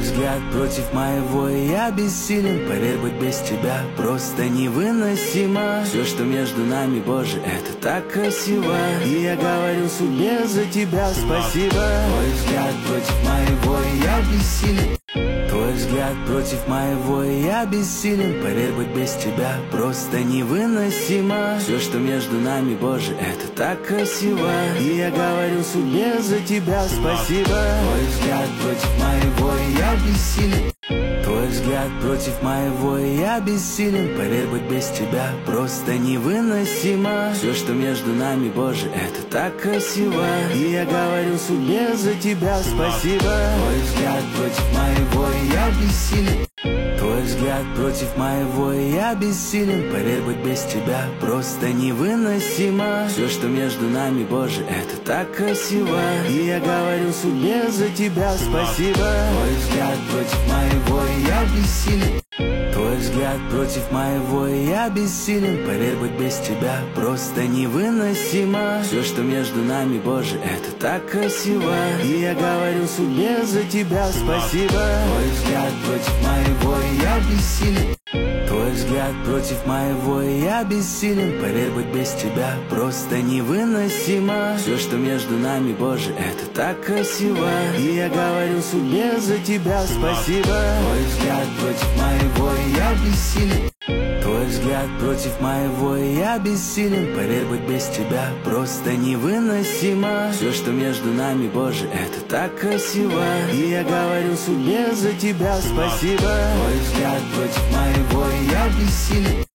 взгляд против моего, и я бессилен. Поверь, быть без тебя просто невыносимо. Все, что между нами, Боже, это так красиво. И я говорю судьбе за тебя спасибо. Твой взгляд против моего, и я бессилен. Твой взгляд против моего, и я бессилен. Поверь, быть без тебя просто невыносимо. Все, что между нами, Боже, это так красиво. И я говорю судьбе за тебя спасибо. Твой взгляд против моего, и я бессилен. Твой взгляд против моего, и я бессилен. Поверь, быть без тебя просто невыносимо. Все, что между нами, Боже, это так красиво. И я говорю судьбе за тебя спасибо. Твой взгляд против моего, и я бессилен. Твой взгляд против моего, и я бессилен. Поверь, быть без тебя просто невыносимо. Все, что между нами, Боже, это так красиво. И я говорю судьбе за тебя спасибо. Твой взгляд против моего, и я бессилен. Твой взгляд против моего, и я бессилен. Поверь, быть без тебя просто невыносимо. Все, что между нами, Боже, это так красиво. И я говорю судьбе за тебя спасибо. Твой взгляд против моего, и я бессилен. Твой взгляд против моего, и я бессилен. Поверь, быть без тебя просто невыносимо. Все, что между нами, Боже, это так красиво. И я говорю судьбе за тебя спасибо. Твой взгляд против моего, и я бессилен. Твой взгляд против моего, и я бессилен. Поверь, быть без тебя просто невыносимо. Все, что между нами, Боже, это так красиво. И я говорю судьбе за тебя спасибо. Твой взгляд против моего, и я бессилен.